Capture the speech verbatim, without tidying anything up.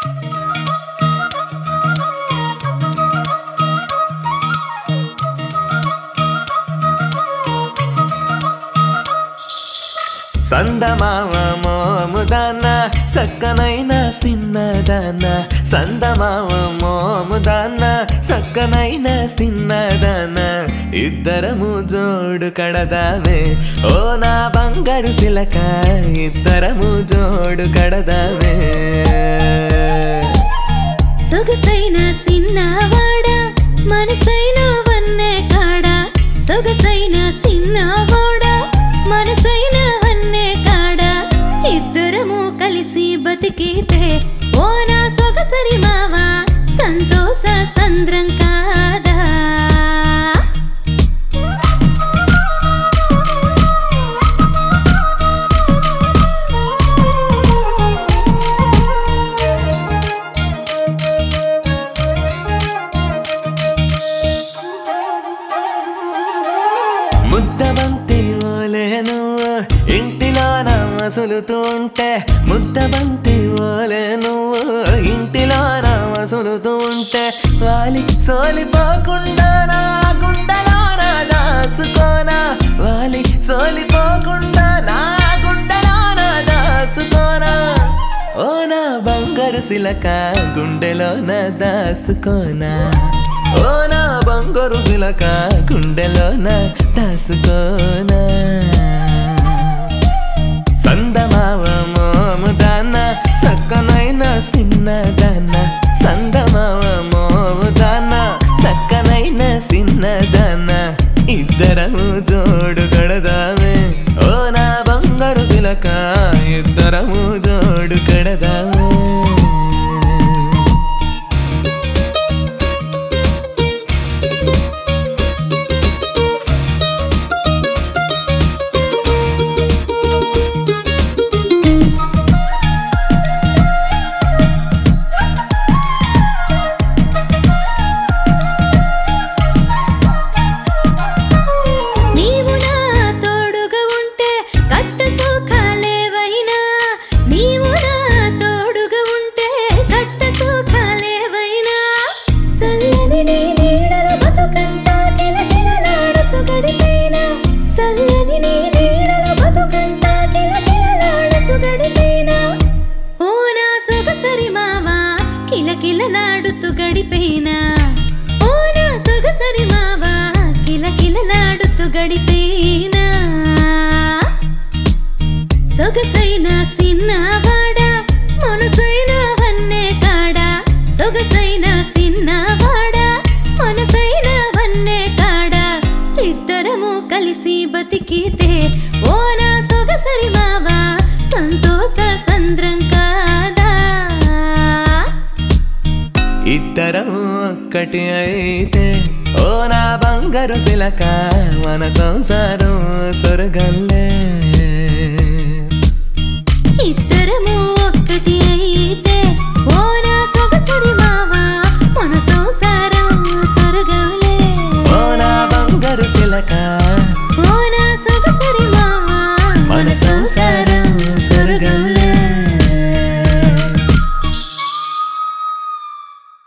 సందమామ మోముదాన సక్కనైన సిన్నదాన సందమామ మోముదాన సక్కనైన సిన్నదాన ఇద్దరము జోడు కడదామే ఓ నా బంగారు సిలక ఇద్దరము జోడు కడదామే సొగసైన సిన్నవాడ మనసైన వన్నే కాడ సొగసైన సిన్నవాడ మనసైన వన్నే కాడ ఇద్దరము కలిసి బతికితే ఓ నా సొగసరి మావా సంతోష సంద్రం కాదా ముద్దబంతి ఓలేను ఇంటిలోన మసులుతూ ఉంటే ముద్దబంతి ఓలేను ఇంటిలోన మసులుతూ ఉంటే వాలి సోలిపోకుండా నా గుండెలోన దాసుకోనా వాలి సోలిపోకుండా నా గుండెలోన దాసుకోనా ఓ నా బంగారు సిలక గుండెలోన దాసుకోనా ఓ నా బంగారు సిలక గుండెలోన దాసుకోనా సందమావ మోముదాన సక్కనైన సిన్నదాన సందమావ మోముదాన సక్కనైన సిన్నదాన ఇద్దరము జోడు కడదామే ఓ నా బంగారు సిలక ఇద్దరము జోడు కడదామే కిలకిలలాడుతూ గడిపేనా ఓ నా సొగసరి మావా కిలకిలలాడుతూ గడిపేనా సొగసైన సిన్నవాడ మనసైన వన్నే కాడ సొగసైన సిన్నవాడ మనసైన వన్నే కాడ ఇద్దరము కలిసి బతికితే ఓ నా సొగసరి మావా సంతోష సంద్రం కాదా ఇద్దరం ఒక్కటి అయితే ఓ నా బంగారు సిలక మన సంసారం స్వర్గంలే ఇద్దరము